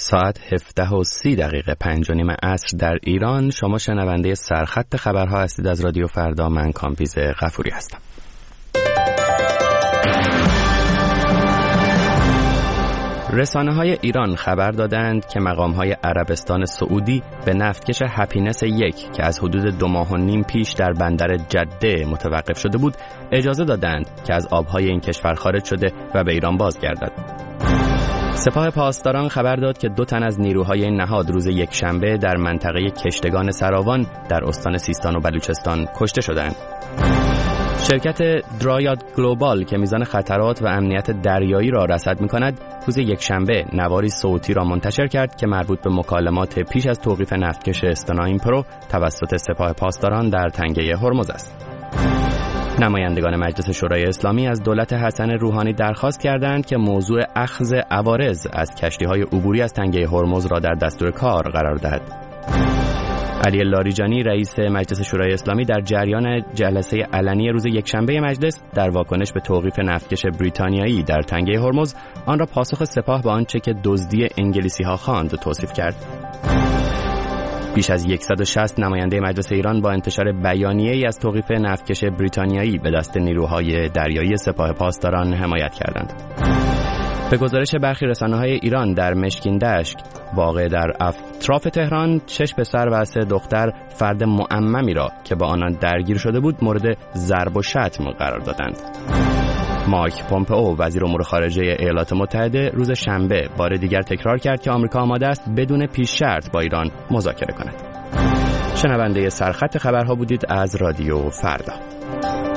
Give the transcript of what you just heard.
ساعت 17:30 5:30 عصر در ایران. شما شنونده سرخط خبرها هستید از رادیو فردا. من کامبیز غفوری هستم. رسانه‌های ایران خبر دادند که مقام‌های عربستان سعودی به نفتکش هپینس 1 که از حدود 2.5 ماه پیش در بندر جده متوقف شده بود اجازه دادند که از آب‌های این کشور خارج شده و به ایران بازگردد. سپاه پاسداران خبر داد که 2 تن از نیروهای این نهاد روز یکشنبه در منطقه کشتگان سراوان در استان سیستان و بلوچستان کشته شدند. شرکت درایاد گلوبال که میزان خطرات و امنیت دریایی را رصد می‌کند، روز یکشنبه نواری صوتی را منتشر کرد که مربوط به مکالمات پیش از توقیف نفتکش استنایم پرو توسط سپاه پاسداران در تنگه هرمز است. نمایندگان مجلس شورای اسلامی از دولت حسن روحانی درخواست کردند که موضوع اخذ عوارض از کشتی‌های عبوری از تنگه هرمز را در دستور کار قرار دهد. علی لاریجانی رئیس مجلس شورای اسلامی در جریان جلسه علنی روز یکشنبه مجلس در واکنش به توقیف نفتکش بریتانیایی در تنگه هرمز آن را پاسخ سپاه به آنچه که دزدی انگلیسی‌ها خواند توصیف کرد. بیش از 160 نماینده مجلس ایران با انتشار بیانیه‌ای از توقیف نفتکش بریتانیایی به دست نیروهای دریایی سپاه پاسداران حمایت کردند. به گزارش برخی رسانه‌های ایران در مشکین دشت واقع در اطراف تهران 6 پسر و 3 دختر فرد معممی را که با آنان درگیر شده بود مورد ضرب و شتم قرار دادند. مایک پومپئو وزیر امور خارجه ایالات متحده روز شنبه بار دیگر تکرار کرد که آمریکا آماده است بدون پیش شرط با ایران مذاکره کند. شنونده سرخط خبرها بودید از رادیو فردا.